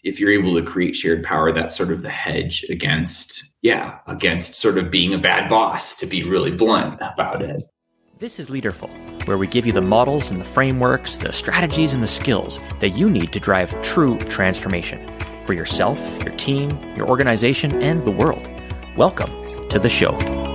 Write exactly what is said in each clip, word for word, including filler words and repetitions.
if you're able to create shared power, that's sort of the hedge against, yeah, against sort of being a bad boss, to be really blunt about it. This is Leaderful, where we give you the models and the frameworks, the strategies and the skills that you need to drive true transformation for yourself, your team, your organization, and the world. Welcome to the show.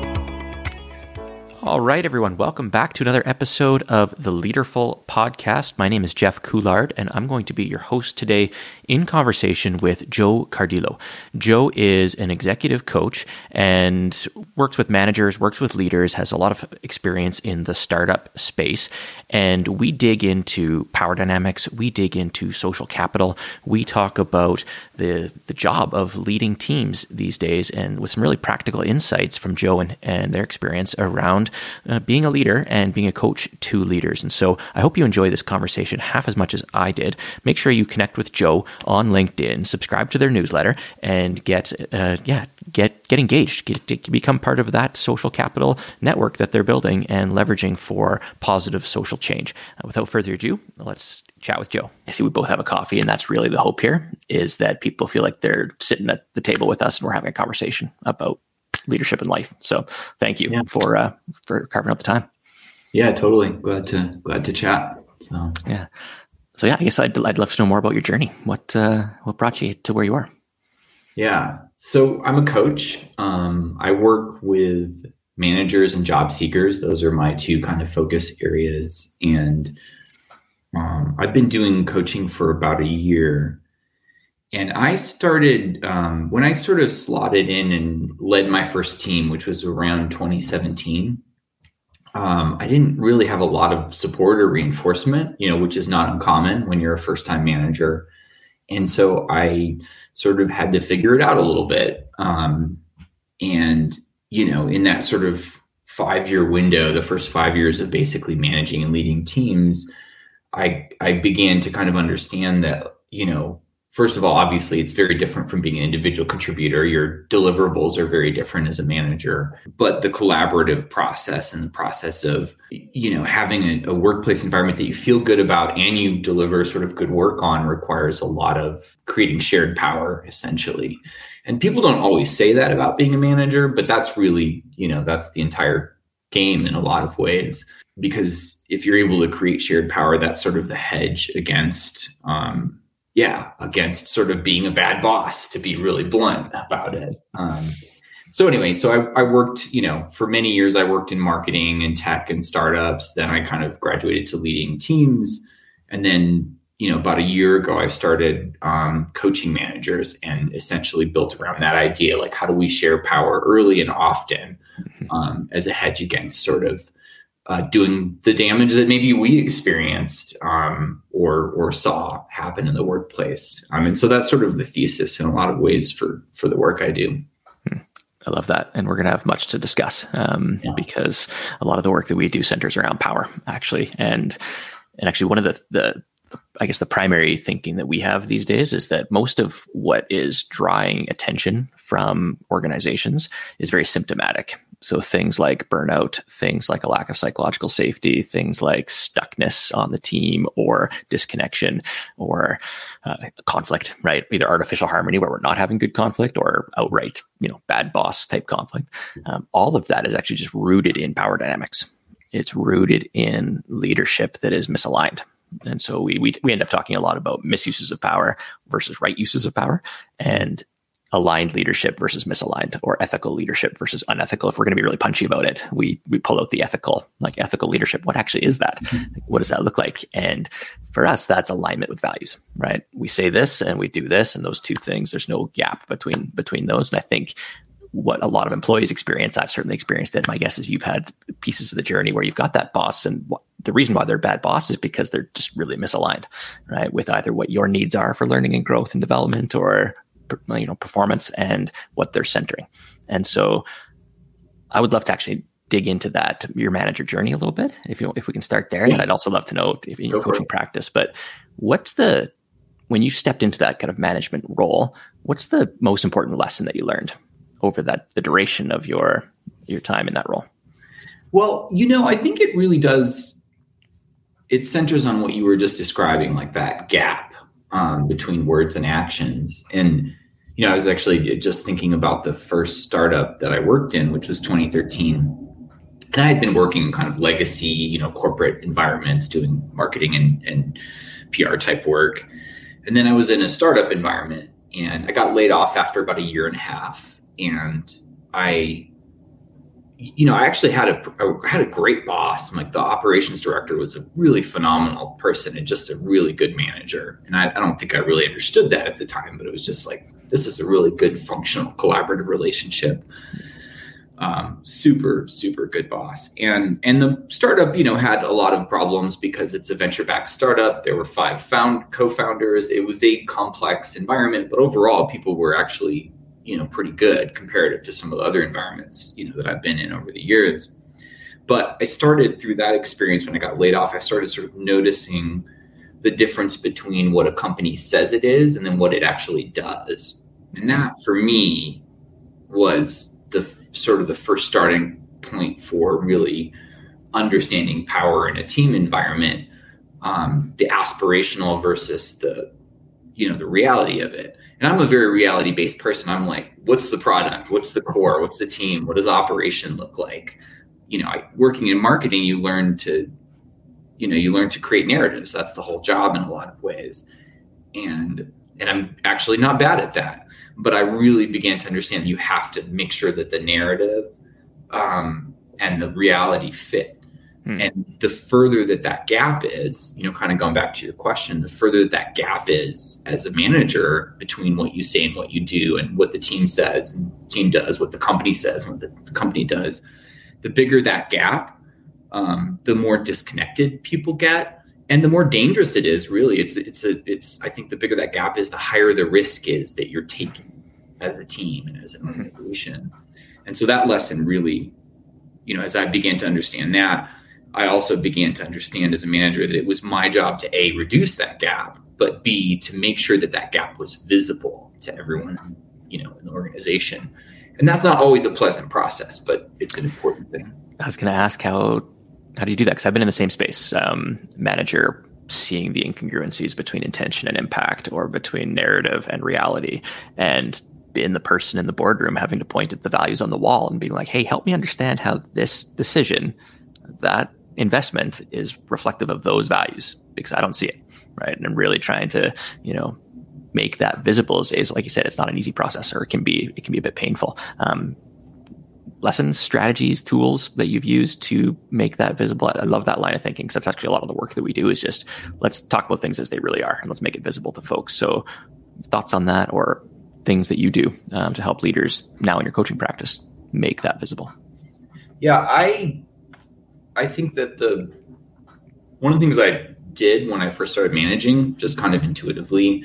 All right, everyone, welcome back to another episode of the Leaderful podcast. My name is Jeff Coulard, and I'm going to be your host today in conversation with Joe Cardillo. Joe is an executive coach and works with managers, works with leaders, has a lot of experience in the startup space. And we dig into power dynamics, we dig into social capital, we talk about the the job of leading teams these days, and with some really practical insights from Joe and, and their experience around Uh, being a leader and being a coach to leaders. And so I hope you enjoy this conversation half as much as I did. Make sure you connect with Joe on LinkedIn, subscribe to their newsletter, and get uh, yeah get get engaged, get, get become part of that social capital network that they're building and leveraging for positive social change. Uh, without further ado, let's chat with Joe. I see we both have a coffee, and that's really the hope here, is that people feel like they're sitting at the table with us and we're having a conversation about leadership in life. So thank you yeah. for uh, for carving out the time. Yeah, totally. Glad to glad to chat. So yeah. So yeah, I guess I'd I'd love to know more about your journey. What uh, what brought you to where you are? Yeah. So I'm a coach. Um, I work with managers and job seekers. Those are my two kind of focus areas. And um, I've been doing coaching for about a year. And I started, um, when I sort of slotted in and led my first team, which was around twenty seventeen, um, I didn't really have a lot of support or reinforcement, you know, which is not uncommon when you're a first-time manager. And so I sort of had to figure it out a little bit. Um, and, you know, in that sort of five-year window, the first five years of basically managing and leading teams, I, I began to kind of understand that, you know, first of all, obviously, it's very different from being an individual contributor. Your deliverables are very different as a manager, but the collaborative process and the process of, you know, having a, a workplace environment that you feel good about and you deliver sort of good work on requires a lot of creating shared power, essentially. And people don't always say that about being a manager, but that's really, you know, that's the entire game in a lot of ways. Because if you're able to create shared power, that's sort of the hedge against, um, Yeah, against sort of being a bad boss, to be really blunt about it. Um, so anyway, so I, I worked, you know, for many years, I worked in marketing and tech and startups. Then I kind of graduated to leading teams. And then, you know, about a year ago, I started um, coaching managers and essentially built around that idea, like how do we share power early and often um, as a hedge against sort of Uh, doing the damage that maybe we experienced um, or or saw happen in the workplace. Um, and so that's sort of the thesis in a lot of ways for for the work I do. I love that. And we're going to have much to discuss um, yeah. because a lot of the work that we do centers around power, actually. And and actually one of the, the, I guess the primary thinking that we have these days is that most of what is drawing attention from organizations is very symptomatic. So things like burnout, things like a lack of psychological safety, things like stuckness on the team or disconnection or uh, conflict, right? Either artificial harmony where we're not having good conflict or outright, you know, bad boss type conflict. Um, all of that is actually just rooted in power dynamics. It's rooted in leadership that is misaligned. And so we, we, we end up talking a lot about misuses of power versus right uses of power, and aligned leadership versus misaligned, or ethical leadership versus unethical. If we're going to be really punchy about it, we we pull out the ethical, like ethical leadership. What actually is that? Mm-hmm. What does that look like? And for us, that's alignment with values, right? We say this and we do this, and those two things, there's no gap between between those. And I think what a lot of employees experience, I've certainly experienced it. My guess is you've had pieces of the journey where you've got that boss, and what, the reason why they're bad bosses is because they're just really misaligned, right? With either what your needs are for learning and growth and development, or you know, performance, and what they're centering. And so I would love to actually dig into that, your manager journey a little bit, if you if we can start there. Yeah. And I'd also love to know if in your coaching it. practice, but what's the, when you stepped into that kind of management role, what's the most important lesson that you learned over that, the duration of your, your time in that role? Well, you know, I think it really does, it centers on what you were just describing, like that gap. um, between words and actions. And, you know, I was actually just thinking about the first startup that I worked in, which was twenty thirteen. And I had been working in kind of legacy, you know, corporate environments, doing marketing and, and P R type work. And then I was in a startup environment, and I got laid off after about a year and a half. And I, you know, I actually had a, I had a great boss. Like, the operations director was a really phenomenal person and just a really good manager. And I, I don't think I really understood that at the time, but it was just like, this is a really good functional collaborative relationship. Um, super, super good boss. And, and the startup, you know, had a lot of problems because it's a venture-backed startup. There were five found co-founders. It was a complex environment, but overall people were actually, you know, pretty good comparative to some of the other environments, you know, that I've been in over the years. But I started through that experience when I got laid off, I started sort of noticing the difference between what a company says it is and then what it actually does. And that for me was the sort of the first starting point for really understanding power in a team environment, um, the aspirational versus the, you know, the reality of it. And I'm a very reality-based person. I'm like, what's the product? What's the core? What's the team? What does operation look like? You know, I, working in marketing, you learn to, you know, you learn to create narratives. That's the whole job in a lot of ways. And And I'm actually not bad at that. But I really began to understand that you have to make sure that the narrative um, and the reality fit. Hmm. And the further that that gap is, you know, kind of going back to your question, the further that, that gap is as a manager between what you say and what you do and what the team says and the team does, what the company says and what the, the company does, the bigger that gap, um, the more disconnected people get. And the more dangerous it is, really, it's, it's, a, it's, I think the bigger that gap is, the higher the risk is that you're taking as a team and as an organization. And so that lesson really, you know, as I began to understand that, I also began to understand as a manager that it was my job to A, reduce that gap, but B, to make sure that that gap was visible to everyone, you know, in the organization. And that's not always a pleasant process, but it's an important thing. I was going to ask how, How do you do that? Because I've been in the same space, um, manager, seeing the incongruencies between intention and impact, or between narrative and reality, and being the person in the boardroom having to point at the values on the wall and being like, hey, help me understand how this decision, that investment, is reflective of those values, because I don't see it, right? And I'm really trying to, you know, make that visible. Is, is like you said, it's not an easy process, or it can be, it can be a bit painful. Um, lessons, strategies, tools that you've used to make that visible. I love that line of thinking, because that's actually a lot of the work that we do, is just, let's talk about things as they really are and let's make it visible to folks. So thoughts on that, or things that you do um, to help leaders now in your coaching practice make that visible? Yeah, I, I think that the, one of the things I did when I first started managing, just kind of intuitively,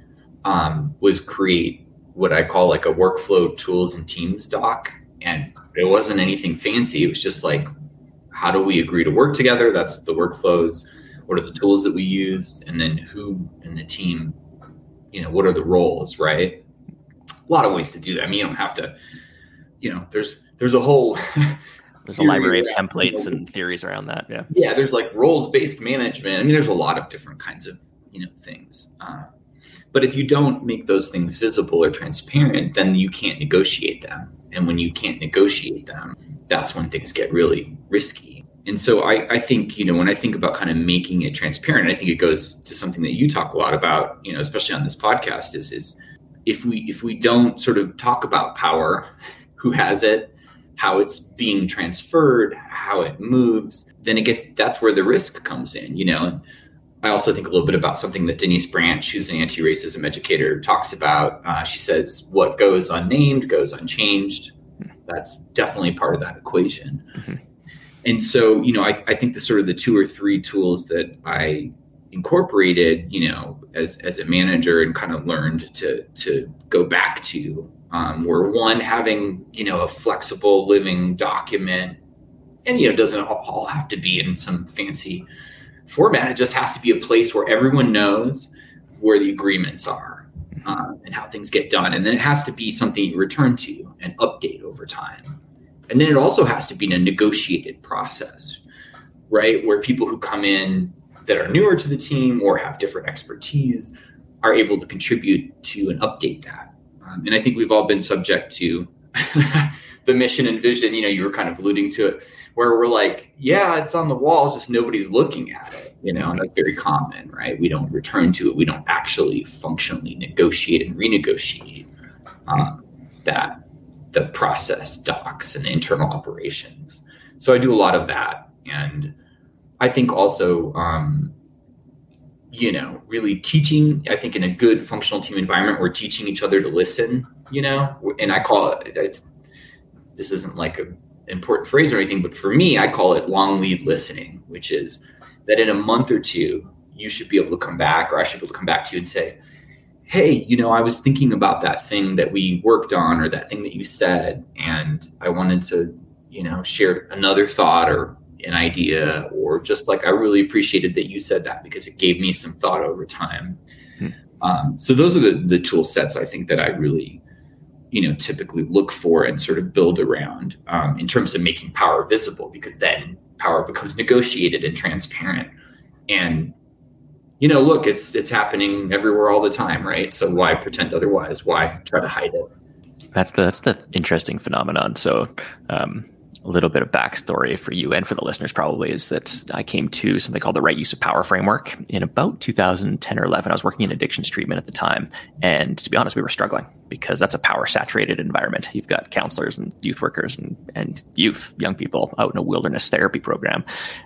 um, was create what I call like a workflow tools and teams doc. And it wasn't anything fancy. It was just like, how do we agree to work together? That's the workflows. What are the tools that we use? And then who in the team, you know, what are the roles, right? A lot of ways to do that. I mean, you don't have to, you know, there's, there's a whole, there's a library of templates and theories around that. Yeah. Yeah. There's like roles-based management. I mean, there's a lot of different kinds of, you know, things. Uh, but if you don't make those things visible or transparent, then you can't negotiate them. And when you can't negotiate them, that's when things get really risky. And so I, I think, you know, when I think about kind of making it transparent, I think it goes to something that you talk a lot about, you know, especially on this podcast, is, is if we if we don't sort of talk about power, who has it, how it's being transferred, how it moves, then it gets, that's where the risk comes in, you know. And I also think a little bit about something that Denise Branch, who's an anti-racism educator, talks about. Uh, she says, what goes unnamed goes unchanged. That's definitely part of that equation. Mm-hmm. And so, you know, I, I think the sort of the two or three tools that I incorporated, you know, as, as a manager and kind of learned to, to go back to um, were, one, having, you know, a flexible living document. And, you know, it doesn't all have to be in some fancy format. It just has to be a place where everyone knows where the agreements are uh, and how things get done. And then it has to be something you return to and update over time. And then it also has to be a negotiated process, right? Where people who come in that are newer to the team or have different expertise are able to contribute to and update that. Um, and I think we've all been subject to the mission and vision, you know, you were kind of alluding to it, where we're like, yeah, it's on the wall, just nobody's looking at it, you know, and that's very common, right? We don't return to it. We don't actually functionally negotiate and renegotiate um, that, the process docs and internal operations. So I do a lot of that. And I think also, um, you know, really teaching, I think in a good functional team environment, we're teaching each other to listen, you know, and I call it, it's, this isn't like an important phrase or anything, but for me, I call it long lead listening, which is that in a month or two, you should be able to come back, or I should be able to come back to you and say, hey, you know, I was thinking about that thing that we worked on, or that thing that you said, and I wanted to, you know, share another thought or an idea, or just like, I really appreciated that you said that because it gave me some thought over time. Hmm. Um, so those are the, the tool sets I think that I really, you know, typically look for and sort of build around um, in terms of making power visible, because then power becomes negotiated and transparent. And, you know, look, it's it's happening everywhere all the time, right? So why pretend otherwise? Why try to hide it? That's the that's the interesting phenomenon. So um, a little bit of backstory for you and for the listeners probably is that I came to something called the Right Use of Power Framework in about two thousand ten or eleven. I was working in addictions treatment at the time. And to be honest, we were struggling because that's a power saturated environment. You've got counselors and youth workers and, and youth, young people out in a wilderness therapy program.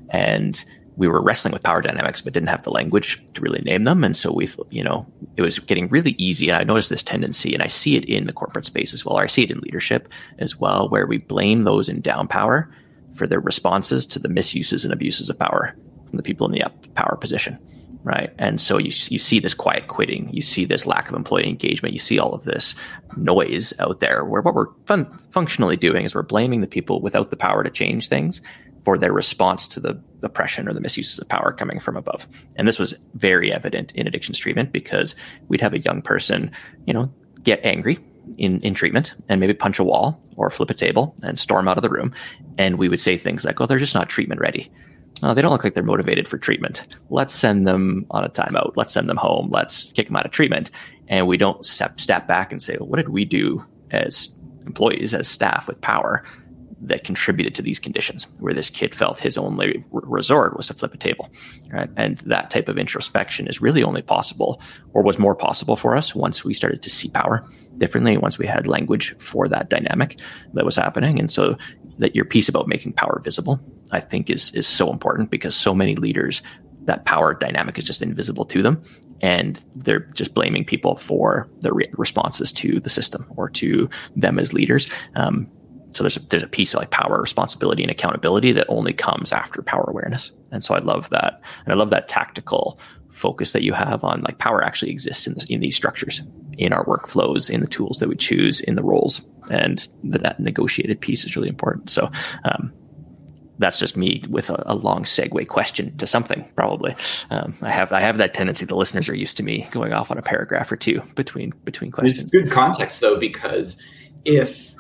And we were wrestling with power dynamics, but didn't have the language to really name them. And so we, you know, it was getting really easy. I noticed this tendency, and I see it in the corporate space as well, or I see it in leadership as well, where we blame those in down power for their responses to the misuses and abuses of power from the people in the up power position, right? And so you you see this quiet quitting, you see this lack of employee engagement, you see all of this noise out there, where what we're fun, functionally doing is we're blaming the people without the power to change things for their response to the oppression or the misuses of power coming from above. And this was very evident in addictions treatment, because we'd have a young person, you know, get angry in, in treatment and maybe punch a wall or flip a table and storm out of the room. And we would say things like, oh, they're just not treatment ready. Oh, they don't look like they're motivated for treatment. Let's send them on a timeout. Let's send them home. Let's kick them out of treatment. And we don't step, step back and say, well, what did we do as employees, as staff with power that contributed to these conditions, where this kid felt his only resort was to flip a table, right? And that type of introspection is really only possible, or was more possible for us once we started to see power differently, once we had language for that dynamic that was happening. And so that your piece about making power visible, I think is is so important, because so many leaders, that power dynamic is just invisible to them, and they're just blaming people for their re- responses to the system or to them as leaders. Um, So there's a, there's a piece of like power, responsibility, and accountability that only comes after power awareness. And so I love that. And I love that tactical focus that you have on like power actually exists in, this, in these structures, in our workflows, in the tools that we choose, in the roles. And that, that negotiated piece is really important. So um, that's just me with a, a long segue question to something, probably. Um, I have I have that tendency. The listeners are used to me going off on a paragraph or two between between questions. It's good context, though, because if,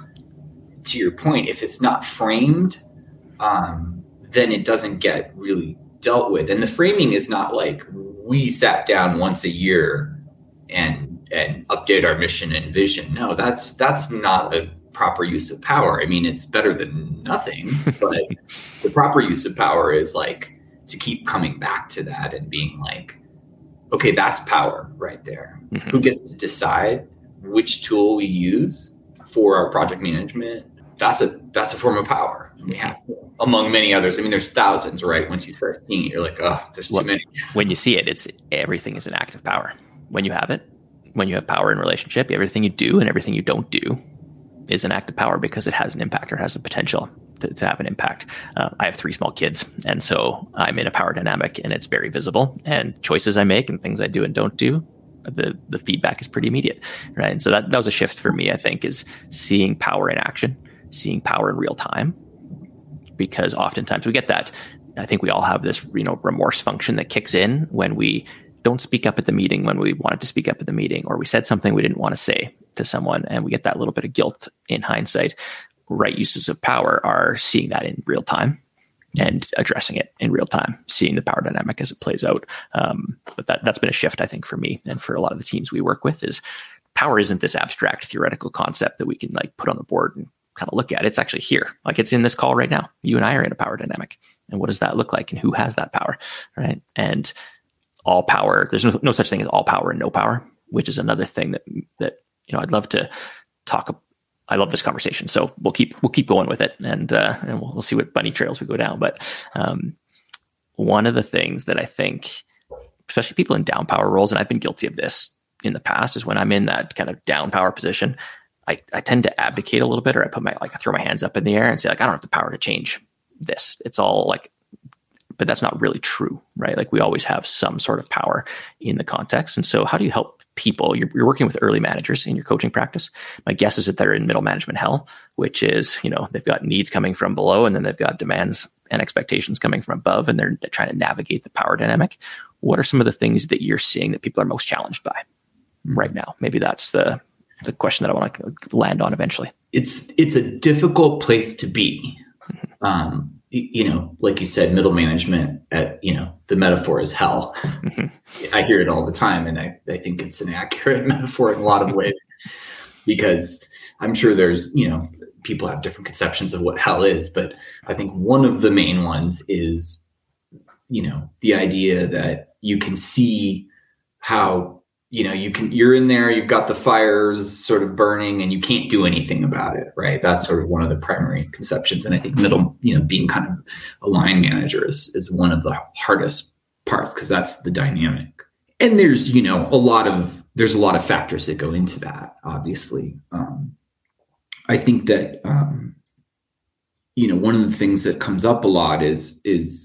to your point, if it's not framed, um, then it doesn't get really dealt with. And the framing is not like we sat down once a year and and update our mission and vision. No, that's that's not a proper use of power. I mean, it's better than nothing, but the proper use of power is like to keep coming back to that and being like, okay, that's power right there. Mm-hmm. Who gets to decide which tool we use for our project management? That's a that's a form of power. And we have, among many others. I mean, there's thousands, right? Once you start seeing it, you're like, oh, there's too well, many. When you see it, it's everything is an act of power. When you have it, when you have power in relationship, everything you do and everything you don't do is an act of power, because it has an impact or has the potential to, to have an impact. Uh, I have three small kids, and so I'm in a power dynamic, and it's very visible. And choices I make and things I do and don't do, the the feedback is pretty immediate, right? And so that, that was a shift for me, I think, is seeing power in action, seeing power in real time, because oftentimes we get that. I think we all have this, you know, remorse function that kicks in when we don't speak up at the meeting when we wanted to speak up at the meeting, or we said something we didn't want to say to someone, and we get that little bit of guilt in hindsight. Right uses of power are seeing that in real time, and addressing it in real time, seeing the power dynamic as it plays out. Um, but that, that's been a shift, I think, for me and for a lot of the teams we work with, is power isn't this abstract theoretical concept that we can like put on the board and kind of look at. It's actually here. Like it's in this call right now. You and I are in a power dynamic. And what does that look like? And who has that power? Right. And all power, there's no, no such thing as all power and no power, which is another thing that, that, you know, I'd love to talk. I love this conversation. So we'll keep, we'll keep going with it, and, uh, and we'll, we'll see what bunny trails we go down. But, um, one of the things that I think, especially people in down power roles, and I've been guilty of this in the past, is when I'm in that kind of down power position, I, I tend to abdicate a little bit, or I put my, like I throw my hands up in the air and say like, I don't have the power to change this. It's all like, but that's not really true, right? Like we always have some sort of power in the context. And so how do you help people? You're, you're working with early managers in your coaching practice. My guess is that they're in middle management hell, which is, you know, they've got needs coming from below, and then they've got demands and expectations coming from above, and they're trying to navigate the power dynamic. What are some of the things that you're seeing that people are most challenged by right now? Maybe that's the the question that I want to land on eventually. It's it's a difficult place to be. Um, you know, like you said, middle management, at, you know, the metaphor is hell. I hear it all the time, and I, I think it's an accurate metaphor in a lot of ways, because I'm sure there's, you know, people have different conceptions of what hell is, but I think one of the main ones is, you know, the idea that you can see how, you know, you can, you're in there, you've got the fires sort of burning, and you can't do anything about it, right? That's sort of one of the primary conceptions. And I think middle, you know, being kind of a line manager is, is one of the hardest parts, because that's the dynamic. And there's, you know, a lot of, there's a lot of factors that go into that, obviously. Um, I think that, um, you know, one of the things that comes up a lot is, is,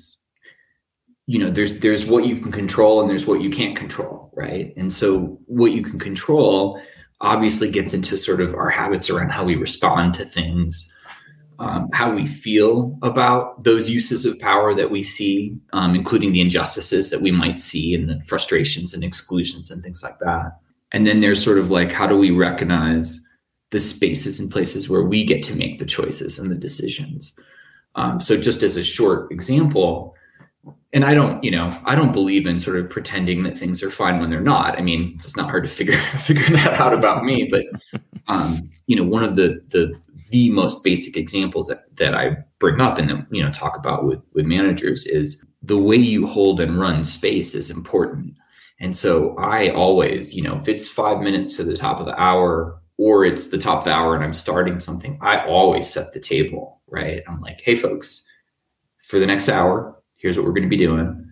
you know, there's, there's what you can control and there's what you can't control. Right. And so what you can control obviously gets into sort of our habits around how we respond to things, um, how we feel about those uses of power that we see, um, including the injustices that we might see and the frustrations and exclusions and things like that. And then there's sort of like, how do we recognize the spaces and places where we get to make the choices and the decisions? Um, so just as a short example, and I don't, you know, I don't believe in sort of pretending that things are fine when they're not. I mean, it's not hard to figure figure that out about me. But, um, you know, one of the the the most basic examples that, that I bring up and, you know, talk about with, with managers is the way you hold and run space is important. And so I always, you know, if it's five minutes to the top of the hour, or it's the top of the hour and I'm starting something, I always set the table, right? I'm like, hey, folks, for the next hour, here's what we're going to be doing.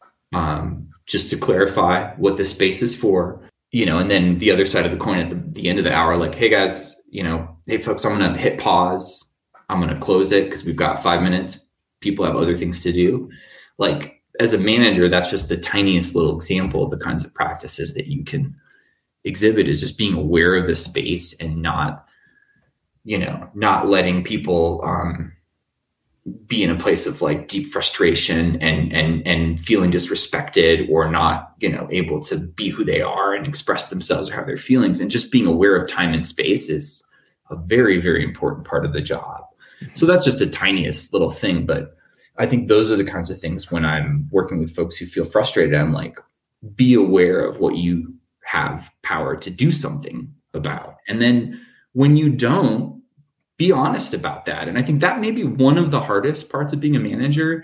Um, just to clarify what this space is for, you know, and then the other side of the coin at the, the end of the hour, like, hey guys, you know, hey folks, I'm going to hit pause. I'm going to close it because we've got five minutes. People have other things to do. Like as a manager, that's just the tiniest little example of the kinds of practices that you can exhibit, is just being aware of the space and not, you know, not letting people, um, be in a place of like deep frustration and, and, and feeling disrespected, or not, you know, able to be who they are and express themselves or have their feelings. And just being aware of time and space is a very, very important part of the job. So that's just the tiniest little thing. But I think those are the kinds of things when I'm working with folks who feel frustrated, I'm like, be aware of what you have power to do something about. And then when you don't, be honest about that. And I think that may be one of the hardest parts of being a manager,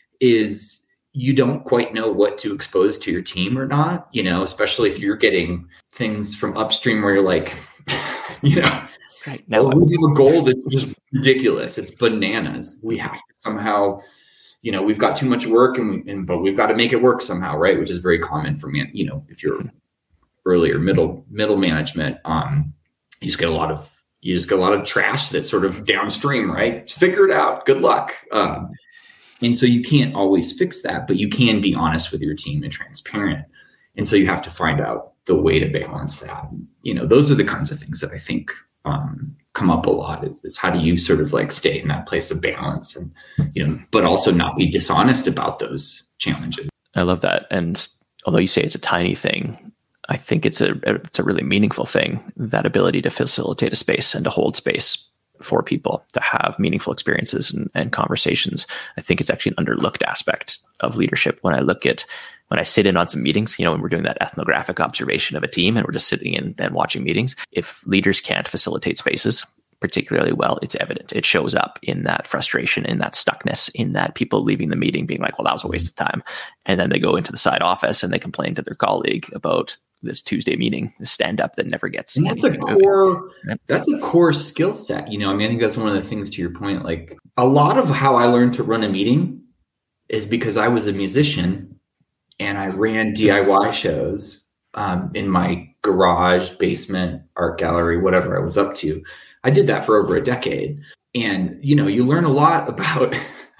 is you don't quite know what to expose to your team or not, you know, especially if you're getting things from upstream where you're like, you know, right now we have a goal that's just ridiculous. It's bananas. We have to somehow, you know, we've got too much work and, we, and but we've got to make it work somehow. Right. Which is very common for me. You know, if you're earlier middle, middle management, um, you just get a lot of, You just get a lot of trash that's sort of downstream, right? Figure it out. Good luck. Um, and so you can't always fix that, but you can be honest with your team and transparent. And so you have to find out the way to balance that. You know, those are the kinds of things that I think um, come up a lot is, is how do you sort of like stay in that place of balance and, you know, but also not be dishonest about those challenges. I love that. And although you say it's a tiny thing, I think it's a it's a really meaningful thing, that ability to facilitate a space and to hold space for people to have meaningful experiences and, and conversations. I think it's actually an underlooked aspect of leadership. When I look at, when I sit in on some meetings, you know, when we're doing that ethnographic observation of a team and we're just sitting in and watching meetings, if leaders can't facilitate spaces particularly well, it's evident. It shows up in that frustration, in that stuckness, in that people leaving the meeting being like, well, that was a waste of time. And then they go into the side office and they complain to their colleague about this Tuesday meeting, this stand up that never gets. And that's a core, that's a core skill set. You know, I mean, I think that's one of the things to your point, like a lot of how I learned to run a meeting is because I was a musician and I ran D I Y shows um, in my garage, basement, art gallery, whatever I was up to. I did that for over a decade. And, you know, you learn a lot about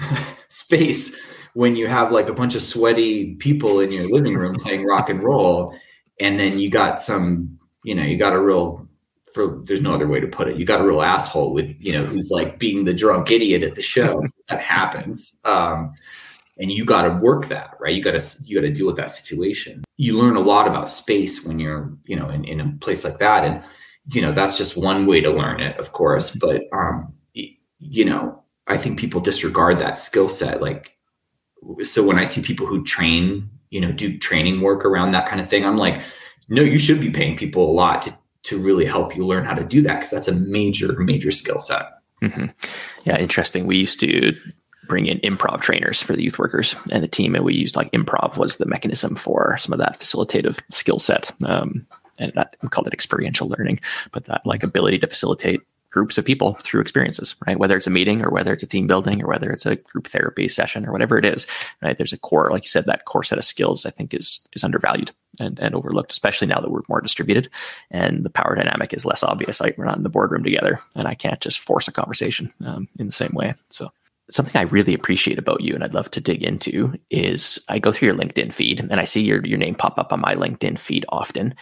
space when you have like a bunch of sweaty people in your living room playing rock and roll. And then you got some, you know, you got a real, for there's no other way to put it, you got a real asshole with, you know, who's like being the drunk idiot at the show. That happens. Um, and you got to work that, right? You got to, you got to deal with that situation. You learn a lot about space when you're, you know, in, in a place like that. And, you know, that's just one way to learn it, of course. But, um, you know, I think people disregard that skill set. Like, so when I see people who train, you know, do training work around that kind of thing, I'm like, no, you should be paying people a lot to, to really help you learn how to do that. Because that's a major, major skill set. Mm-hmm. Yeah. Interesting. We used to bring in improv trainers for the youth workers and the team. And we used like improv was the mechanism for some of that facilitative skill set. Um, and that, we called it experiential learning, but that like ability to facilitate groups of people through experiences, right? Whether it's a meeting or whether it's a team building or whether it's a group therapy session or whatever it is, right? There's a core, like you said, that core set of skills I think is, is undervalued and, and overlooked, especially now that we're more distributed and the power dynamic is less obvious. Like we're not in the boardroom together and I can't just force a conversation um, in the same way. So something I really appreciate about you and I'd love to dig into is I go through your LinkedIn feed and I see your, your name pop up on my LinkedIn feed often.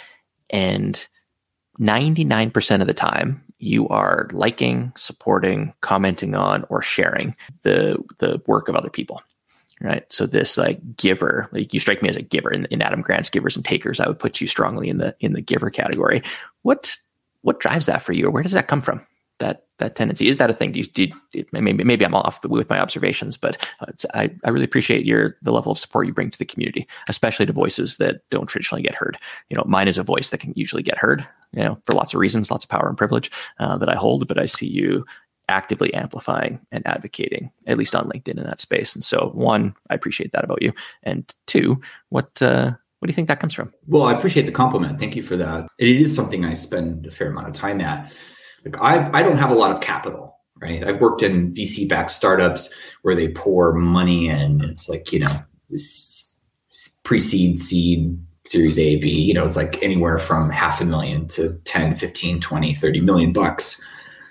And ninety-nine percent of the time you are liking, supporting, commenting on, or sharing the the work of other people, right? So this like giver, like you strike me as a giver in, in Adam Grant's Givers and Takers. I would put you strongly in the in the giver category. What what drives that for you, or where does that come from? That that tendency, is that a thing? Do you, do you, maybe maybe I'm off with my observations, but it's, I I really appreciate your the level of support you bring to the community, especially to voices that don't traditionally get heard. You know, mine is a voice that can usually get heard, you know, for lots of reasons, lots of power and privilege uh, that I hold. But I see you actively amplifying and advocating, at least on LinkedIn in that space. And so, one, I appreciate that about you, and two, what uh, what do you think that comes from? Well, I appreciate the compliment. Thank you for that. It is something I spend a fair amount of time at. Like I, I don't have a lot of capital, right? I've worked in V C-backed startups where they pour money in. It's like, you know, this pre-seed, seed, series A, B, you know, it's like anywhere from half a million to ten, fifteen, twenty, thirty million bucks.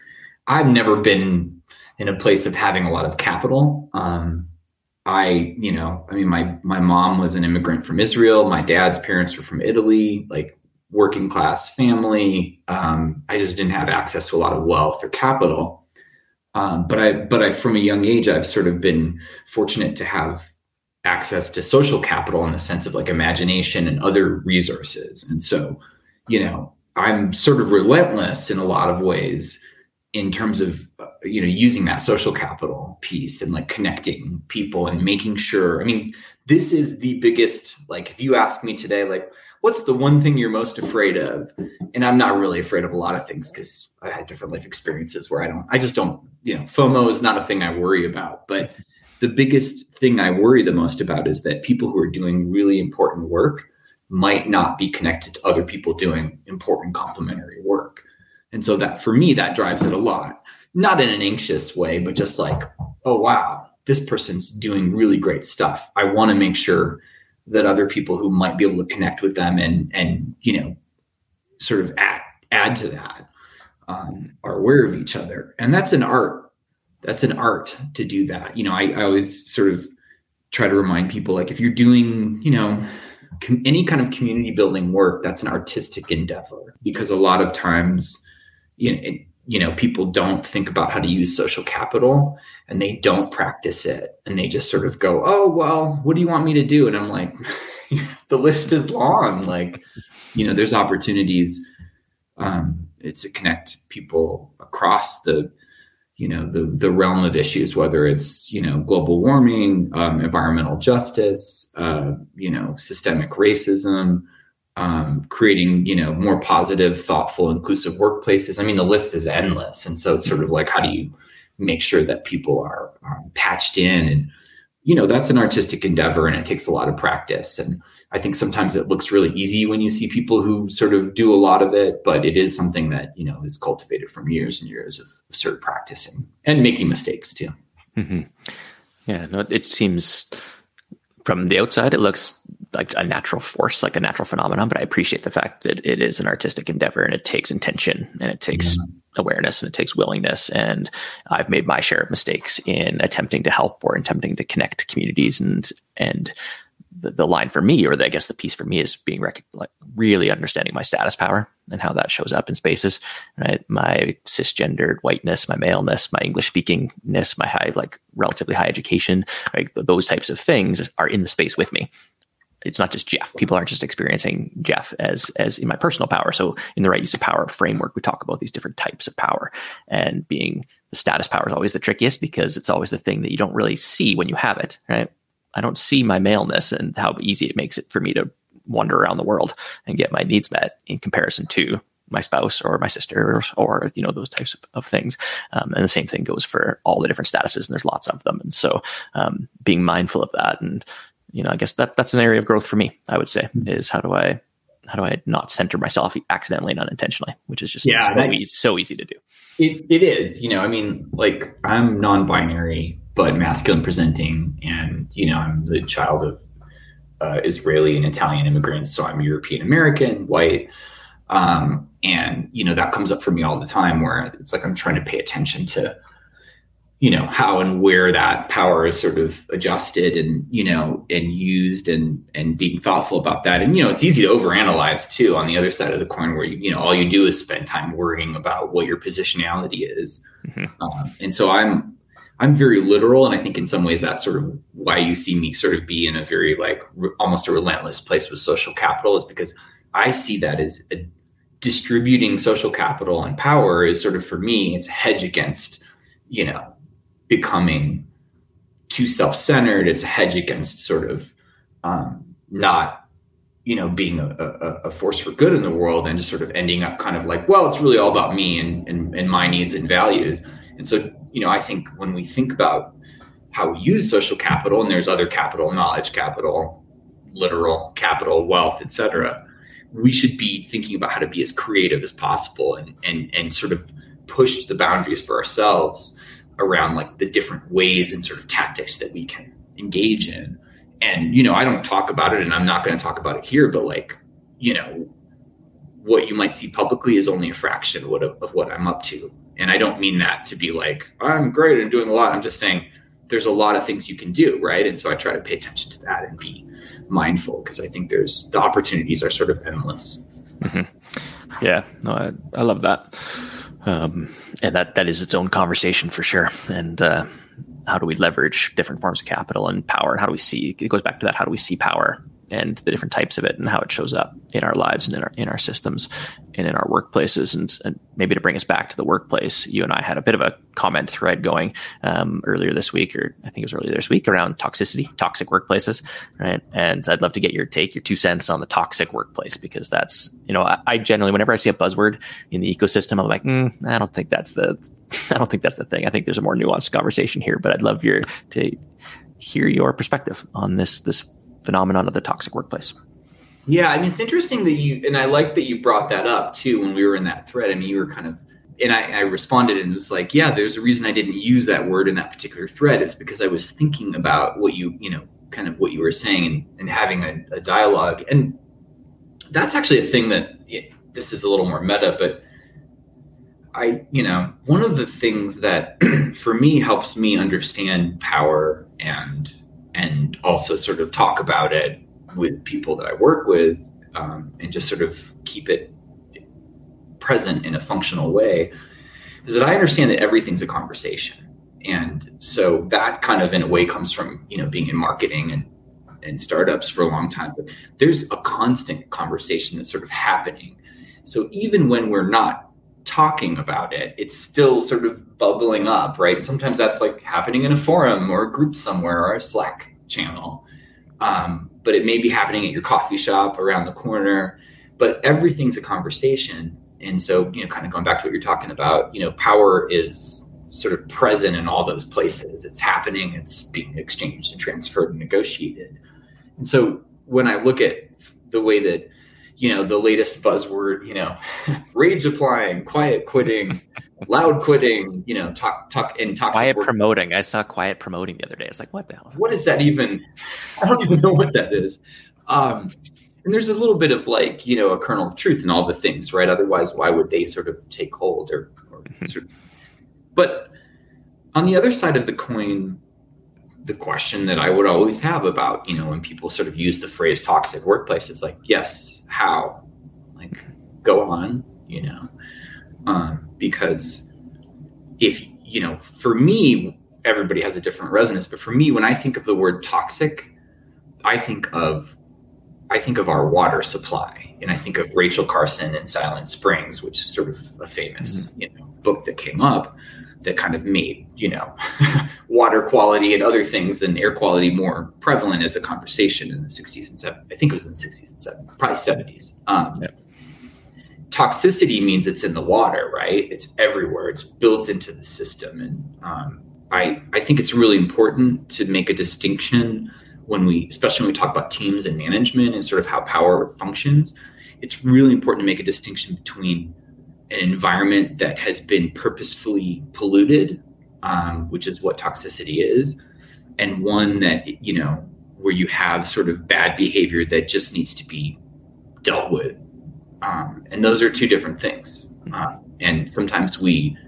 I've never been in a place of having a lot of capital. Um, I, you know, I mean, my, my mom was an immigrant from Israel. My dad's parents were from Italy. Like, working class family. Um, I just didn't have access to a lot of wealth or capital. Um, but I, but I, from a young age, I've sort of been fortunate to have access to social capital in the sense of like imagination and other resources. And so, you know, I'm sort of relentless in a lot of ways in terms of, you know, using that social capital piece and like connecting people and making sure, I mean, this is the biggest, like, if you ask me today, like, what's the one thing you're most afraid of? And I'm not really afraid of a lot of things because I had different life experiences where I don't, I just don't, you know, FOMO is not a thing I worry about. But the biggest thing I worry the most about is that people who are doing really important work might not be connected to other people doing important complementary work. And so that, for me, that drives it a lot, not in an anxious way, but just like, oh, wow, this person's doing really great stuff. I want to make sure that other people who might be able to connect with them and, and, you know, sort of add, add to that, um, are aware of each other. And that's an art. That's an art to do that. You know, I, I always sort of try to remind people, like, if you're doing, you know, com- any kind of community building work, that's an artistic endeavor, because a lot of times, you know, it, you know, people don't think about how to use social capital and they don't practice it. And they just sort of go, oh, well, what do you want me to do? And I'm like, the list is long. Like, you know, there's opportunities um, to connect people across the, you know, the, the realm of issues, whether it's, you know, global warming, um, environmental justice, uh, you know, systemic racism, um, creating, you know, more positive, thoughtful, inclusive workplaces. I mean, the list is endless. And so it's sort of like, how do you make sure that people are um, patched in? And, you know, that's an artistic endeavor and it takes a lot of practice. And I think sometimes it looks really easy when you see people who sort of do a lot of it, but it is something that, you know, is cultivated from years and years of, of sort of practicing and making mistakes too. Mm-hmm. Yeah, no, it seems from the outside, it looks like a natural force, like a natural phenomenon, but I appreciate the fact that it is an artistic endeavor and it takes intention and it takes mm-hmm. awareness and it takes willingness. And I've made my share of mistakes in attempting to help or attempting to connect communities. And, and the, the line for me, or the, I guess the piece for me, is being rec- like really understanding my status power and how that shows up in spaces, right? My cisgendered whiteness, my maleness, my English speakingness, my high, like relatively high education, like those types of things are in the space with me. It's not just Jeff. People aren't just experiencing Jeff as as in my personal power. So in the right use of power framework, we talk about these different types of power, and being the status power is always the trickiest because it's always the thing that you don't really see when you have it, right? I don't see my maleness and how easy it makes it for me to wander around the world and get my needs met in comparison to my spouse or my sister or, or you know, those types of, of things. Um, and the same thing goes for all the different statuses, and there's lots of them. And so um, being mindful of that, and you know, I guess that that's an area of growth for me, I would say, is how do I, how do I not center myself accidentally and unintentionally, which is just yeah, so, that, easy, so easy to do. It, it is, you know, I mean, like I'm non-binary, but masculine presenting. And, you know, I'm the child of uh, Israeli and Italian immigrants. So I'm European American, white. Um, and, you know, that comes up for me all the time where it's like, I'm trying to pay attention to, you know, how and where that power is sort of adjusted and, you know, and used, and, and being thoughtful about that. And, you know, it's easy to overanalyze too on the other side of the coin where, you, you know, all you do is spend time worrying about what your positionality is. Mm-hmm. Um, and so I'm, I'm very literal. And I think in some ways that's sort of why you see me sort of be in a very like re- almost a relentless place with social capital, is because I see that as a, distributing social capital and power is sort of, for me, it's a hedge against, you know, becoming too self-centered. It's a hedge against sort of um, not, you know, being a, a, a force for good in the world and just sort of ending up kind of like, well, it's really all about me and, and, and my needs and values. And so, you know, I think when we think about how we use social capital, and there's other capital, knowledge capital, literal capital, wealth, et cetera, we should be thinking about how to be as creative as possible and, and, and sort of push the boundaries for ourselves around like the different ways and sort of tactics that we can engage in. And, you know, I don't talk about it and I'm not going to talk about it here, but like, you know, what you might see publicly is only a fraction of what, of what I'm up to. And I don't mean that to be like, I'm great and doing a lot. I'm just saying there's a lot of things you can do. Right. And so I try to pay attention to that and be mindful, because I think there's the opportunities are sort of endless. Mm-hmm. Yeah, no, I, I love that. Um, and that, that is its own conversation for sure. And uh, how do we leverage different forms of capital and power? And how do we see, it goes back to that, how do we see power and the different types of it and how it shows up in our lives and in our, in our systems and in our workplaces. And, and maybe to bring us back to the workplace, you and I had a bit of a comment thread going um, earlier this week, or I think it was earlier this week, around toxicity, toxic workplaces, right? And I'd love to get your take, your two cents on the toxic workplace, because that's, you know, I, I generally, whenever I see a buzzword in the ecosystem, I'm like, mm, I don't think that's the, I don't think that's the thing. I think there's a more nuanced conversation here, but I'd love your, to hear your perspective on this, this phenomenon of the toxic workplace. Yeah, I mean, it's interesting that you, and I like that you brought that up too when we were in that thread. I mean, you were kind of, and I, I responded and was like, yeah, there's a reason I didn't use that word in that particular thread, is because I was thinking about what you, you know, kind of what you were saying and, and having a, a dialogue. And that's actually a thing that, it, this is a little more meta, but I, you know, one of the things that for me helps me understand power and and also sort of talk about it with people that I work with, um, and just sort of keep it present in a functional way, is that I understand that everything's a conversation. And so that kind of in a way comes from, you know, being in marketing and, and startups for a long time. But there's a constant conversation that's sort of happening. So even when we're not talking about it. It's still sort of bubbling up, right? And sometimes that's like happening in a forum or a group somewhere or a Slack channel. Um, but it may be happening at your coffee shop around the corner, but everything's a conversation. And so, you know, kind of going back to what you're talking about, you know, power is sort of present in all those places. It's happening, it's being exchanged and transferred and negotiated. And so when I look at the way that, you know, the latest buzzword, you know, rage applying, quiet quitting, loud quitting, you know, talk, talk and toxic quiet work. promoting. I saw quiet promoting the other day. It's like, what the hell? What is that even? I don't even know what that is. Um, and there's a little bit of like, you know, a kernel of truth in all the things, right? Otherwise, why would they sort of take hold or, or sort of, but on the other side of the coin, the question that I would always have about, you know, when people sort of use the phrase toxic workplace is like, yes, how? Like, go on, you know, um, because if, you know, for me, everybody has a different resonance, but for me, when I think of the word toxic, I think of, I think of our water supply, and I think of Rachel Carson in Silent Springs, which is sort of a famous, mm-hmm. you know, book that came up that kind of made, you know, water quality and other things and air quality more prevalent as a conversation in the sixties and seventies. I think it was in the sixties and seventies, probably seventies. Um, yep. Toxicity means it's in the water, right? It's everywhere. It's built into the system. And um, I, I think it's really important to make a distinction when we, especially when we talk about teams and management and sort of how power functions. It's really important to make a distinction between an environment that has been purposefully polluted, um, which is what toxicity is, and one that, you know, where you have sort of bad behavior that just needs to be dealt with. Um, and those are two different things. Uh, and sometimes we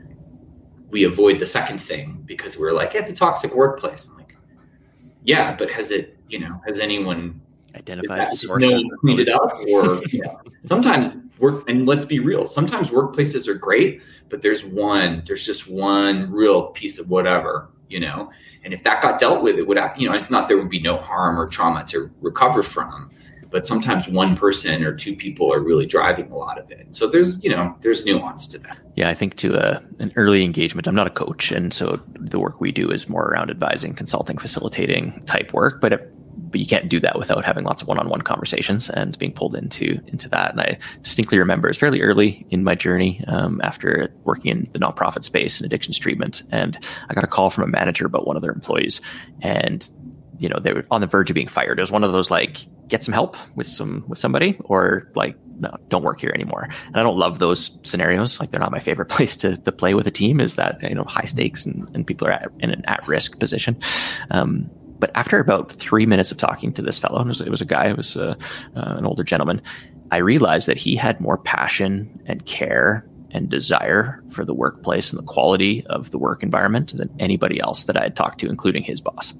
we avoid the second thing because we're like, it's a toxic workplace. I'm like, yeah, but has it, you know, has anyone identified the source no of one cleaned it up? Or you know, sometimes work, and let's be real, sometimes workplaces are great, but there's one, there's just one real piece of whatever, you know, and if that got dealt with, it would, you know, it's not, there would be no harm or trauma to recover from, but sometimes one person or two people are really driving a lot of it. So there's, you know, there's nuance to that. Yeah, I think to a, an early engagement, I'm not a coach. And so the work we do is more around advising, consulting, facilitating type work, but it, but you can't do that without having lots of one-on-one conversations and being pulled into into that. And I distinctly remember it's fairly early in my journey um, after working in the nonprofit space and addictions treatment. And I got a call from a manager about one of their employees, and you know, they were on the verge of being fired. It was one of those like, get some help with some with somebody, or like, no, don't work here anymore. And I don't love those scenarios. Like, they're not my favorite place to to play with a team. Is that, you know, high stakes and, and people are at, in an at risk position. Um, But after about three minutes of talking to this fellow, and it was, it was a guy, it was uh, uh, an older gentleman, I realized that he had more passion and care and desire for the workplace and the quality of the work environment than anybody else that I had talked to, including his boss.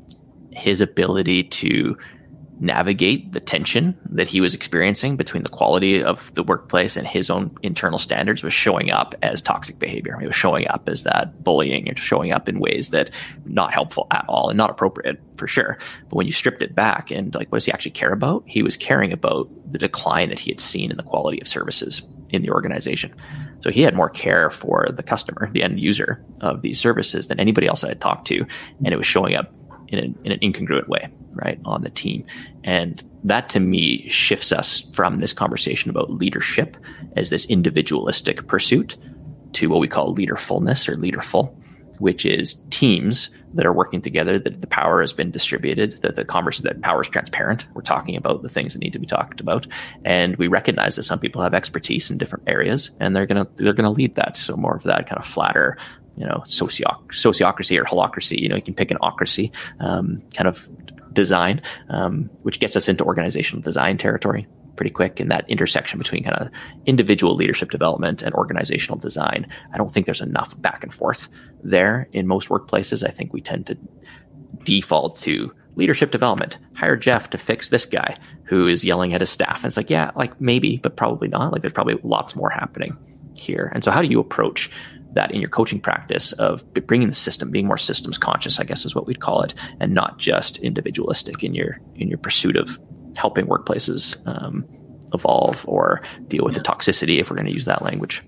His ability to navigate the tension that he was experiencing between the quality of the workplace and his own internal standards was showing up as toxic behavior. It was showing up as that bullying, and showing up in ways that not helpful at all and not appropriate for sure. But when you stripped it back and like, what does he actually care about? He was caring about the decline that he had seen in the quality of services in the organization. So he had more care for the customer, the end user of these services, than anybody else I had talked to. And it was showing up in an, in an incongruent way, right, on the team. And that to me shifts us from this conversation about leadership as this individualistic pursuit to what we call leaderfulness or leaderful, which is teams that are working together, that the power has been distributed, that the converse, that power is transparent. We're talking about the things that need to be talked about. And we recognize that some people have expertise in different areas, and they're going to, they're going to lead that. So more of that kind of flatter, you know, socioc- sociocracy or holocracy, you know, you can pick an ocracy um, kind of design, um, which gets us into organizational design territory pretty quick. And that intersection between kind of individual leadership development and organizational design, I don't think there's enough back and forth there in most workplaces. I think we tend to default to leadership development. Hire Jeff to fix this guy who is yelling at his staff. And it's like, yeah, like maybe, but probably not. Like, there's probably lots more happening here. And so how do you approach that in your coaching practice of bringing the system, being more systems conscious, I guess is what we'd call it, and not just individualistic in your in your pursuit of helping workplaces um, evolve or deal with yeah. the toxicity, if we're going to use that language?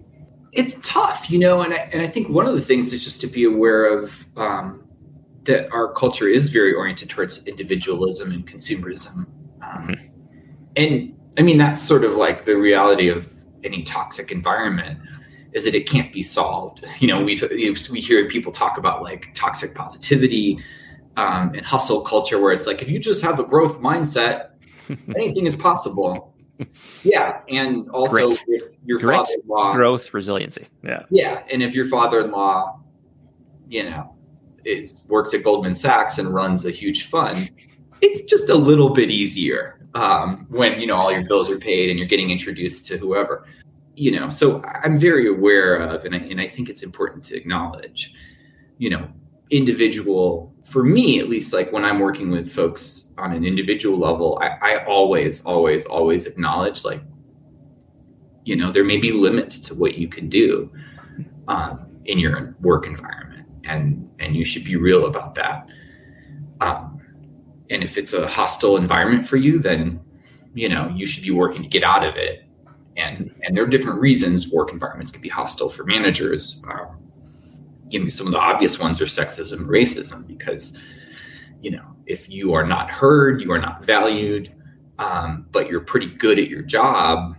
It's tough, you know, and I, and I think one of the things is just to be aware of um, that our culture is very oriented towards individualism and consumerism. Um, mm-hmm. And I mean, that's sort of like the reality of any toxic environment, is that it can't be solved. You know, we we hear people talk about like toxic positivity um, and hustle culture, where it's like, if you just have a growth mindset, anything is possible. Yeah. And also if your Grit, father-in-law, growth, resiliency. Yeah. Yeah. And if your father-in-law, you know, is works at Goldman Sachs and runs a huge fund, it's just a little bit easier um, when, you know, all your bills are paid and you're getting introduced to whoever, you know. So I'm very aware of, and I, and I think it's important to acknowledge, you know, individual, for me, at least, like when I'm working with folks on an individual level, I, I always, always, always acknowledge, like, you know, there may be limits to what you can do um, in your work environment, and and you should be real about that. Um, and if it's a hostile environment for you, then, you know, you should be working to get out of it. And and there are different reasons work environments can be hostile for managers. Um, Give me some of the obvious ones are sexism, racism, because, you know, if you are not heard, you are not valued, um, but you're pretty good at your job,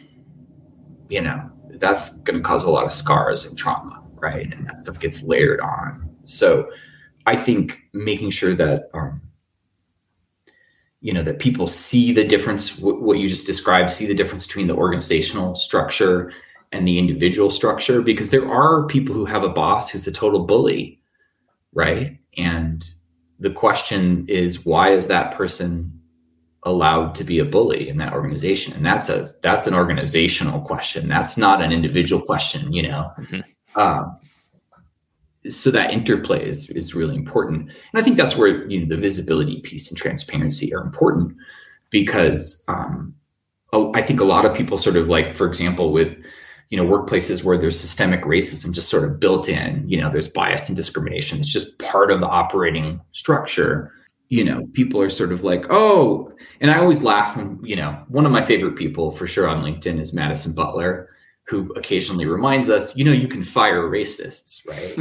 you know, that's going to cause a lot of scars and trauma, right? And that stuff gets layered on. So I think making sure that, um, you know, that people see the difference, w- what you just described, see the difference between the organizational structure and the individual structure, because there are people who have a boss who's a total bully, right? And the question is, why is that person allowed to be a bully in that organization? And that's a that's an organizational question. That's not an individual question, you know. Mm-hmm. Um, so that interplay is is really important, and I think that's where, you know, the visibility piece and transparency are important, because um, I think a lot of people sort of like, for example, with, you know, workplaces where there's systemic racism just sort of built in, you know, there's bias and discrimination. It's just part of the operating structure. You know, people are sort of like, oh, and I always laugh when, you know, one of my favorite people for sure on LinkedIn is Madison Butler, who occasionally reminds us, you know, you can fire racists, right?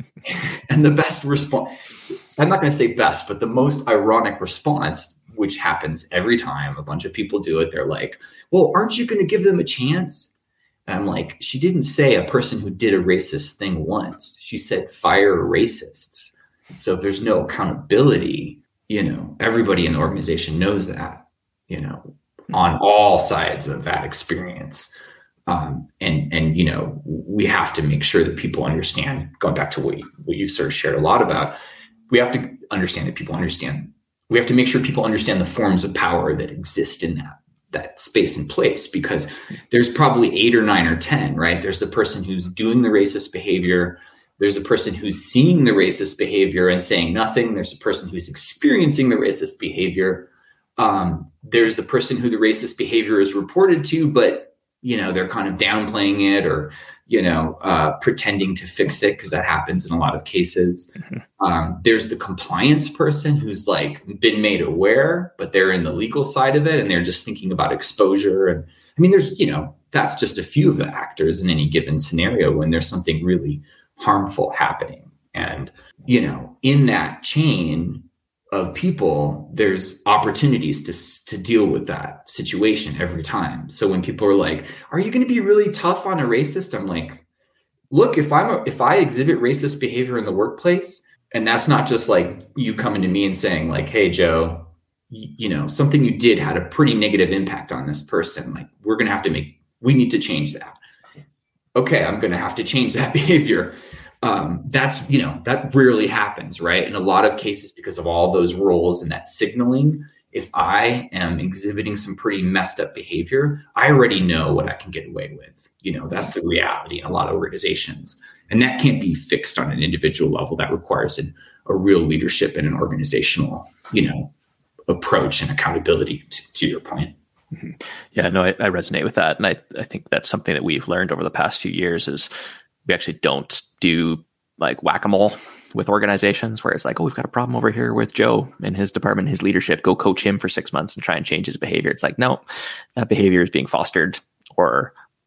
And the best response, I'm not going to say best, but the most ironic response, which happens every time a bunch of people do it, they're like, well, aren't you going to give them a chance? And I'm like, she didn't say a person who did a racist thing once. She said fire racists. So if there's no accountability, you know, everybody in the organization knows that, you know, on all sides of that experience. Um, and, and, you know, we have to make sure that people understand, going back to what you, what you sort of shared a lot about, we have to understand that people understand. We have to make sure people understand the forms of power that exist in that. that space and place, because there's probably eight or nine or ten, right? There's the person who's doing the racist behavior. There's a person who's seeing the racist behavior and saying nothing. There's a person who's experiencing the racist behavior. Um, there's the person who the racist behavior is reported to, but, you know, they're kind of downplaying it, or, you know, uh, pretending to fix it, because that happens in a lot of cases. Mm-hmm. Um, there's the compliance person who's like been made aware, but they're in the legal side of it and they're just thinking about exposure. And I mean, there's, you know, that's just a few of the actors in any given scenario when there's something really harmful happening. And, you know, in that chain of people, there's opportunities to to deal with that situation every time. So when people are like, are you going to be really tough on a racist? I'm like, look, if I'm a, if I exhibit racist behavior in the workplace, and that's not just like you coming to me and saying like, hey, Joe, you, you know, something you did had a pretty negative impact on this person. Like, we're going to have to make, we need to change that. Okay, I'm going to have to change that behavior. Um, that's, you know, that rarely happens, right? In a lot of cases, because of all those roles and that signaling, if I am exhibiting some pretty messed up behavior, I already know what I can get away with. You know, that's the reality in a lot of organizations. And that can't be fixed on an individual level. That requires an, a real leadership and an organizational, you know, approach and accountability, to, to your point. Mm-hmm. Yeah, no, I, I resonate with that. And I, I think that's something that we've learned over the past few years is we actually don't do like whack-a-mole with organizations where it's like, oh, we've got a problem over here with Joe in his department, his leadership, go coach him for six months and try and change his behavior. It's like, no, that behavior is being fostered or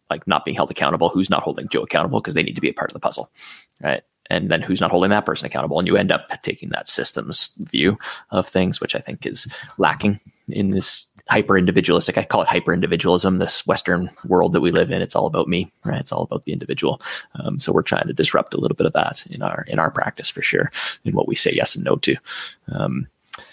like not being held accountable, who's not holding Joe accountable because they need to be a part of the puzzle, right? And then who's not holding that person accountable, and you end up taking that systems view of things, which I think is lacking in this hyper individualistic. I call it hyper individualism. This Western world that we live in, it's all about me, right? It's all about the individual. Um, so we're trying to disrupt a little bit of that in our in our practice for sure, in what we say yes and no to. Um,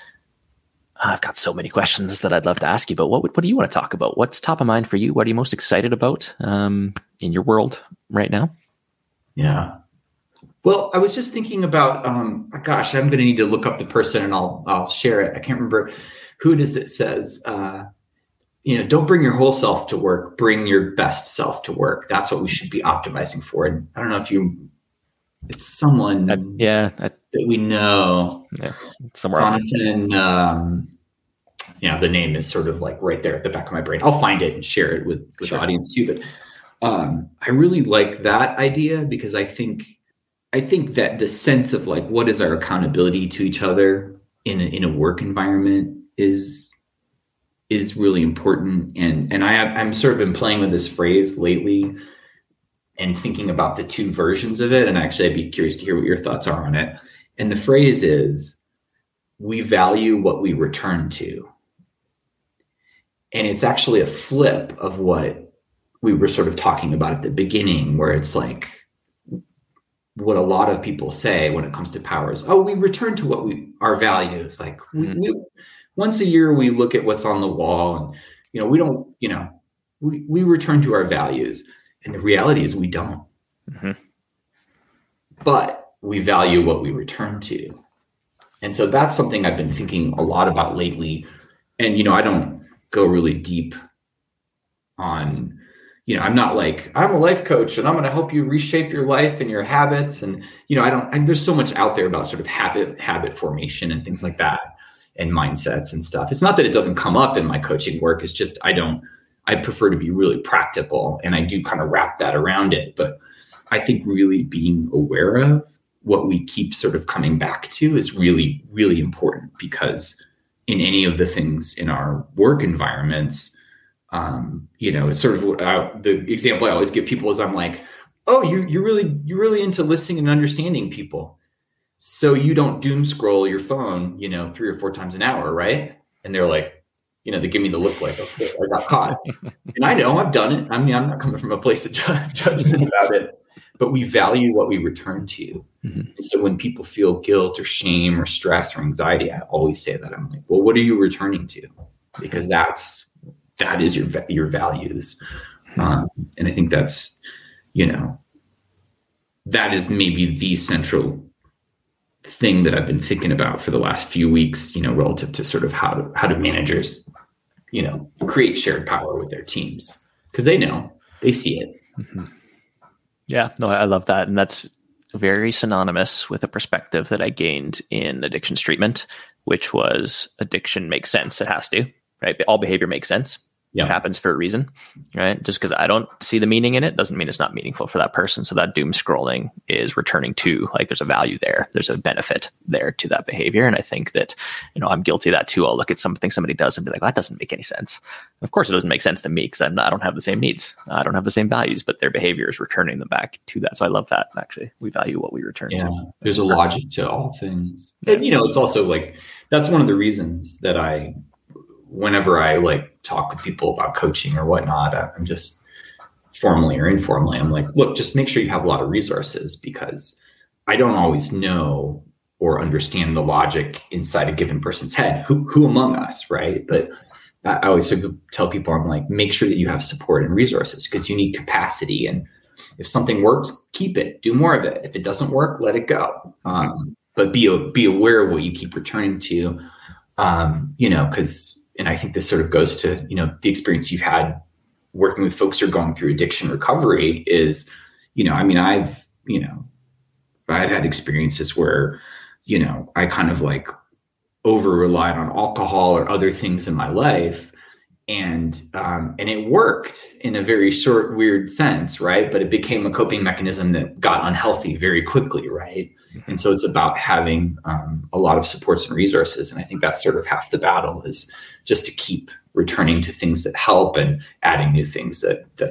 I've got so many questions that I'd love to ask you, but what what do you want to talk about? What's top of mind for you? What are you most excited about um, in your world right now? Yeah. Well, I was just thinking about, um, gosh, I'm going to need to look up the person and I'll I'll share it. I can't remember who it is that says, uh, you know, don't bring your whole self to work, bring your best self to work. That's what we should be optimizing for. And I don't know if you, it's someone uh, yeah, I, that we know. Yeah, somewhere. Jonathan, um, yeah, the name is sort of like right there at the back of my brain. I'll find it and share it with, with sure. the audience too. But um, I really like that idea because I think, I think that the sense of like, what is our accountability to each other in a, in a work environment is is really important. And and I I'm sort of been playing with this phrase lately and thinking about the two versions of it. And actually, I'd be curious to hear what your thoughts are on it. And the phrase is, we value what we return to. And it's actually a flip of what we were sort of talking about at the beginning, where it's like, what a lot of people say when it comes to power is, oh, we return to what we, our values. Like mm-hmm. we, we, once a year, we look at what's on the wall and, you know, we don't, you know, we, we return to our values. And the reality is we don't, mm-hmm. but we value what we return to. And so that's something I've been thinking a lot about lately. And, you know, I don't go really deep on, you know, I'm not like, I'm a life coach and I'm going to help you reshape your life and your habits. And, you know, I don't, I, there's so much out there about sort of habit, habit formation and things like that and mindsets and stuff. It's not that it doesn't come up in my coaching work. It's just, I don't, I prefer to be really practical and I do kind of wrap that around it. But I think really being aware of what we keep sort of coming back to is really, really important, because in any of the things in our work environments, um, you know, it's sort of uh, the example I always give people is I'm like, oh, you, you're really, you're really into listening and understanding people. So you don't doom scroll your phone, you know, three or four times an hour. Right. And they're like, you know, they give me the look like, oh, shit, I got caught. And I know I've done it. I mean, I'm not coming from a place of ju- judgment about it, but we value what we return to. Mm-hmm. And so when people feel guilt or shame or stress or anxiety, I always say that. I'm like, well, what are you returning to? Because that's, that is your, your values. Um, and I think that's, you know, that is maybe the central thing that I've been thinking about for the last few weeks, you know, relative to sort of how do, how do managers, you know, create shared power with their teams, because they know, they see it. Mm-hmm. Yeah, no, I love that. And that's very synonymous with a perspective that I gained in addictions treatment, which was addiction makes sense. It has to, right? All behavior makes sense. Yeah. It happens for a reason, right? Just because I don't see the meaning in it doesn't mean it's not meaningful for that person. So that doom scrolling is returning to, like, there's a value there. There's a benefit there to that behavior. And I think that, you know, I'm guilty of that too. I'll look at something somebody does and be like, well, that doesn't make any sense. And of course, it doesn't make sense to me because I'm not, I don't have the same needs. I don't have the same values, but their behavior is returning them back to that. So I love that. Actually, we value what we return yeah, to. There's a logic to all things. And, you know, it's also like, that's one of the reasons that I, whenever I like talk with people about coaching or whatnot, I'm just formally or informally, I'm like, look, just make sure you have a lot of resources, because I don't always know or understand the logic inside a given person's head. Who, who among us, right? But I always tell people, I'm like, make sure that you have support and resources, because you need capacity. And if something works, keep it, do more of it. If it doesn't work, let it go. Um, but be, be aware of what you keep returning to, um, you know, because and I think this sort of goes to, you know, the experience you've had working with folks who are going through addiction recovery is, you know, I mean, I've, you know, I've had experiences where, you know, I kind of like over relied on alcohol or other things in my life. And, um, and it worked in a very short, weird sense. Right. But it became a coping mechanism that got unhealthy very quickly. Right. Mm-hmm. And so it's about having, um, a lot of supports and resources. And I think that's sort of half the battle, is just to keep returning to things that help and adding new things that, that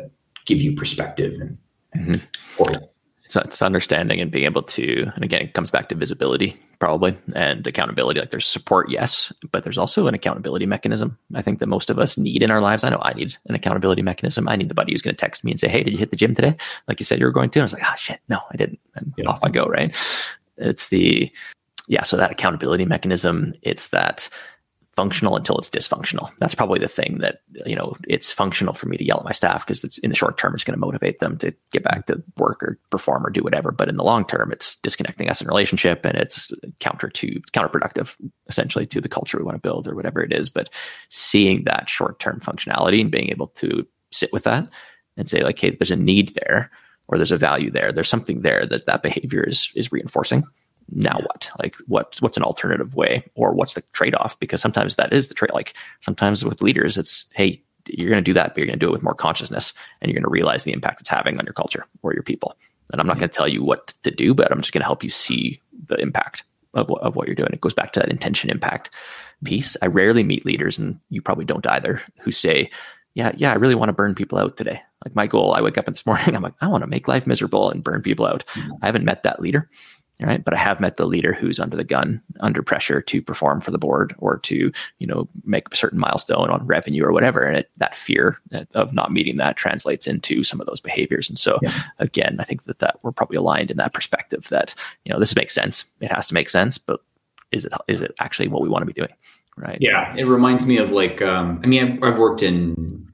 give you perspective and, and mm-hmm. So it's understanding and being able to, and again, it comes back to visibility probably and accountability. Like there's support, yes, but there's also an accountability mechanism. I think that most of us need in our lives. I know I need an accountability mechanism. I need the buddy who's going to text me and say, hey, did you hit the gym today? Like you said, you were going to. And I was like, oh shit, no, I didn't. And yeah. off I go, right? It's the, yeah. So that accountability mechanism, it's that functional until it's dysfunctional. That's probably the thing that, you know, it's functional for me to yell at my staff because it's in the short term, it's going to motivate them to get back to work or perform or do whatever. But in the long term, it's disconnecting us in relationship and it's counter to counterproductive essentially to the culture we want to build or whatever it is. But seeing that short-term functionality and being able to sit with that and say like, hey, there's a need there or there's a value there. There's something there that that behavior is, is reinforcing. Now what? Like what's what's an alternative way, or what's the trade-off? Because sometimes that is the trade. Like sometimes with leaders, it's hey, you're going to do that, but you're going to do it with more consciousness, and you're going to realize the impact it's having on your culture or your people. And I'm not going to tell you what to do, but I'm just going to help you see the impact of what, of what you're doing. It goes back to that intention impact piece. I rarely meet leaders, and you probably don't either, who say, yeah, yeah, I really want to burn people out today. Like my goal, I wake up in this morning, I'm like, I want to make life miserable and burn people out. Mm-hmm. I haven't met that leader. Right. But I have met the leader who's under the gun, under pressure to perform for the board or to, you know, make a certain milestone on revenue or whatever. And it, that fear of not meeting that translates into some of those behaviors. And so, yeah. again, I think that, that we're probably aligned in that perspective that, you know, this makes sense. It has to make sense. But is it is it actually what we want to be doing? Right. Yeah. It reminds me of like, um, I mean, I've worked in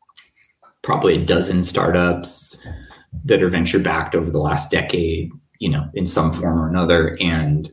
probably a dozen startups that are venture backed over the last decade, you know, in some form or another. And,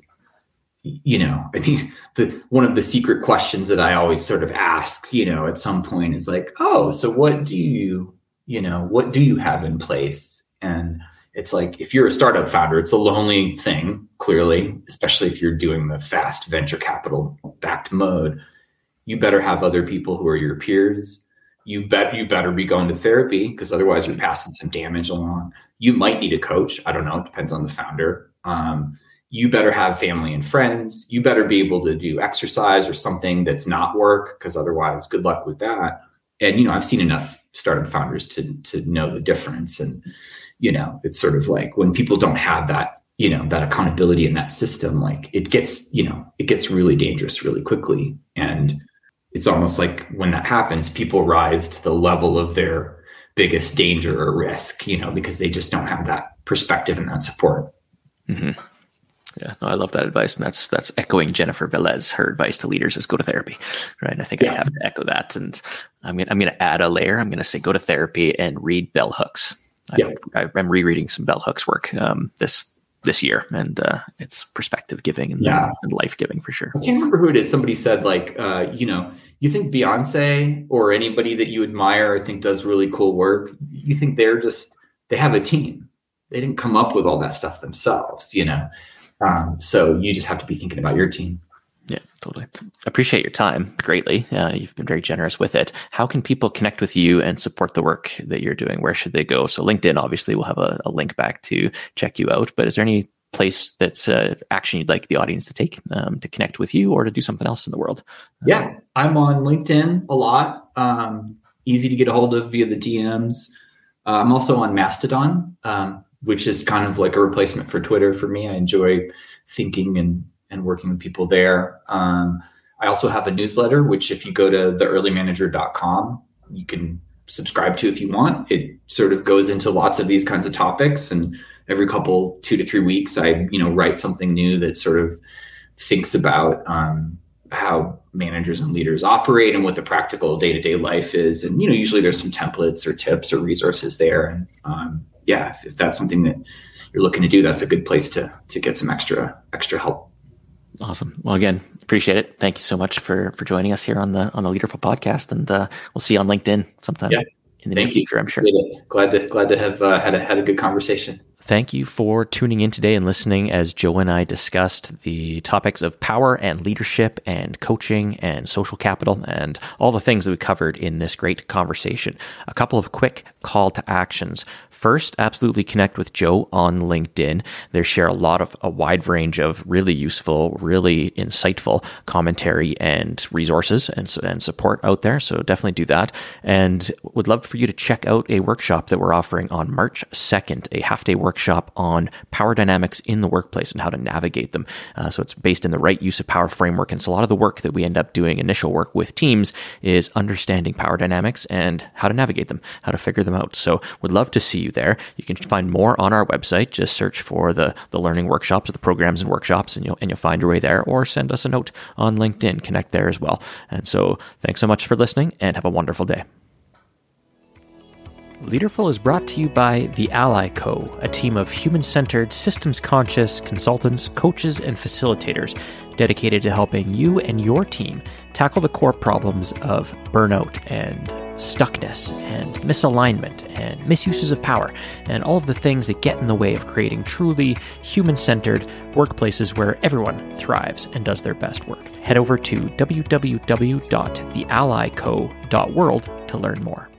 you know, I mean, the, one of the secret questions that I always sort of ask, you know, at some point is like, oh, so what do you, you know, what do you have in place? And it's like, if you're a startup founder, it's a lonely thing, clearly, especially if you're doing the fast venture capital backed mode. You better have other people who are your peers. You bet you better be going to therapy because otherwise you're passing some damage along. You might need a coach. I don't know. It depends on the founder. Um, you better have family and friends. You better be able to do exercise or something that's not work because otherwise good luck with that. And, you know, I've seen enough startup founders to, to know the difference. And, you know, it's sort of like when people don't have that, you know, that accountability in that system, like it gets, you know, it gets really dangerous really quickly. And it's almost like when that happens, people rise to the level of their biggest danger or risk, you know, because they just don't have that perspective and that support. Mm-hmm. Yeah, no, I love that advice. And that's that's echoing Jennifer Velez. Her advice to leaders is go to therapy, right? And I think yeah. I'd have to echo that. And I'm going I'm going to add a layer. I'm going to say go to therapy and read bell hooks. Yeah. I, I'm rereading some bell hooks work um, this this year, and uh, it's perspective giving and, yeah. and life giving for sure. I can't remember who it is. Somebody said like, uh, you know, you think Beyonce or anybody that you admire or think does really cool work, you think they're just, they have a team. They didn't come up with all that stuff themselves, you know? Um, so you just have to be thinking about your team. Yeah, totally. Appreciate your time greatly. Uh, you've been very generous with it. How can people connect with you and support the work that you're doing? Where should they go? So LinkedIn, obviously, will have a, a link back to check you out. But is there any place that's uh, action you'd like the audience to take um, to connect with you or to do something else in the world? Yeah, I'm on LinkedIn a lot. Um, easy to get a hold of via the D Ms. Uh, I'm also on Mastodon, um, which is kind of like a replacement for Twitter for me. I enjoy thinking and and working with people there. Um, I also have a newsletter, which if you go to the early manager dot com, you can subscribe to if you want. It sort of goes into lots of these kinds of topics. And every couple, two to three weeks, I, you know, write something new that sort of thinks about um, how managers and leaders operate and what the practical day-to-day life is. And, you know, usually there's some templates or tips or resources there. And um, yeah, if, if that's something that you're looking to do, that's a good place to, to get some extra, extra help. Awesome. Well, again, appreciate it. Thank you so much for for joining us here on the on the Leaderful podcast, and uh, we'll see you on LinkedIn sometime yeah. in the Thank near future. you. I'm sure. Glad to glad to have uh, had a had a good conversation. Thank you for tuning in today and listening as Joe and I discussed the topics of power and leadership and coaching and social capital and all the things that we covered in this great conversation. A couple of quick call to actions. First, absolutely connect with Joe on LinkedIn. They share a lot of a wide range of really useful, really insightful commentary and resources and, and support out there. So definitely do that. And would love for you to check out a workshop that we're offering on March second, a half-day workshop on power dynamics in the workplace and how to navigate them. Uh, so it's based in the right use of power framework. And so a lot of the work that we end up doing, initial work with teams, is understanding power dynamics and how to navigate them, how to figure them out. So would love to see you there. You can find more on our website. Just search for the the learning workshops or the programs and workshops, and you'll and you'll find your way there. Or send us a note on LinkedIn. Connect there as well. And so, thanks so much for listening, and have a wonderful day. Leaderful is brought to you by The Ally Co., a team of human-centered, systems-conscious consultants, coaches, and facilitators dedicated to helping you and your team tackle the core problems of burnout and stuckness and misalignment and misuses of power and all of the things that get in the way of creating truly human-centered workplaces where everyone thrives and does their best work. Head over to w w w dot the ally co dot world to learn more.